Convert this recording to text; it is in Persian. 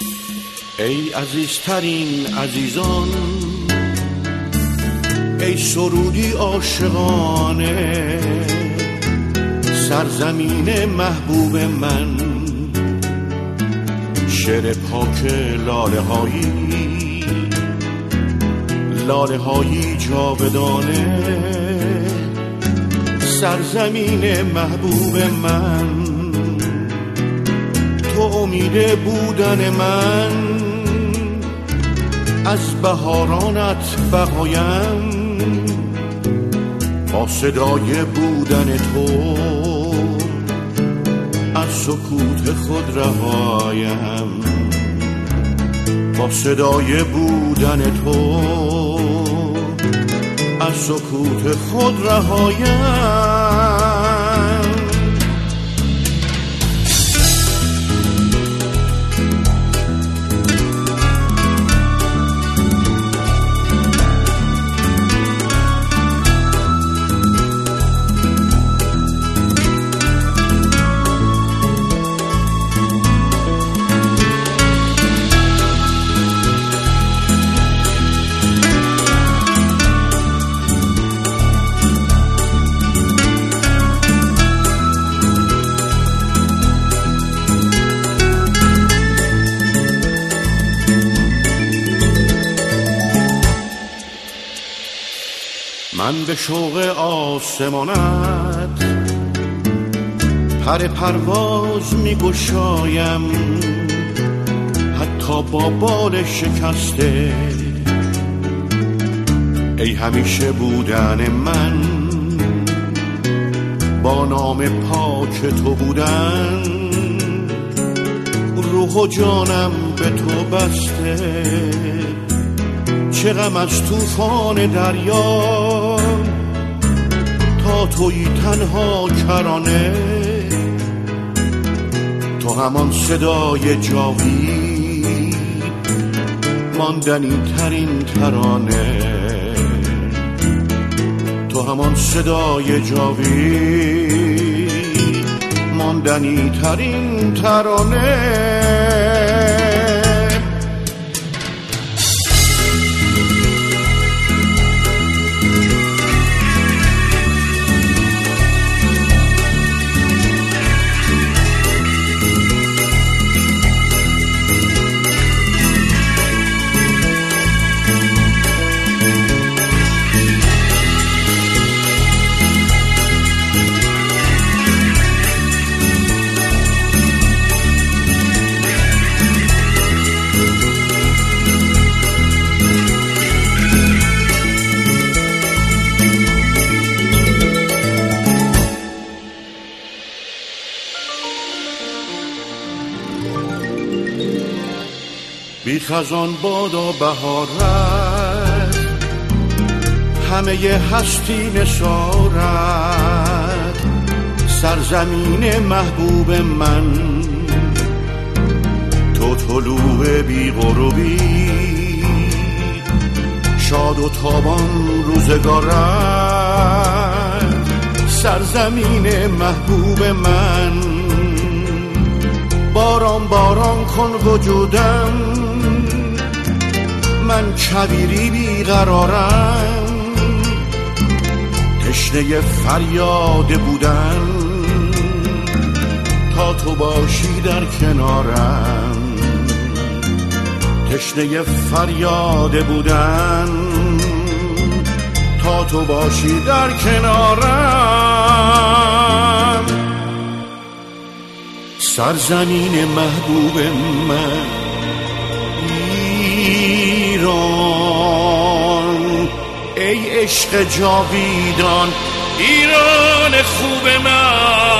ای عزیزترین عزیزان، ای سرودی عاشقانه، سرزمین محبوب من، شعر پاک لاله هایی جاودانه، سرزمین محبوب من، تو امید بودن من، از بهارانت بقایم، با صدای بودن تو از سکوت خود رهایم، با صدای بودن تو از سکوت خود رهایم. من به شوق آسمانت پر پرواز می گشایم، حتی با بال شکسته، ای همیشه بودن من، با نام پاک تو بودن، روح و جانم به تو بسته، چه غم از طوفان دریا، تا تویی تنها کرانه، تو همان صدای جاوید، ماندنی ترین ترانه، تو همان صدای جاوید، ماندنی ترین ترانه. بی خزان بادا بهارت، همه هستی نثارت، سرزمین محبوب من، تو طلوع بی غروبی، شاد و تابان روزگارت، سرزمین محبوب من، باران باران کن وجودم، من کویری بیقرارم، تشنه فریاد بودن، تا تو باشی در کنارم، تشنه فریاد بودن، تا تو باشی در کنارم، سرزمین محبوب من ایران، ای عشق جاویدان، ایران خوب من.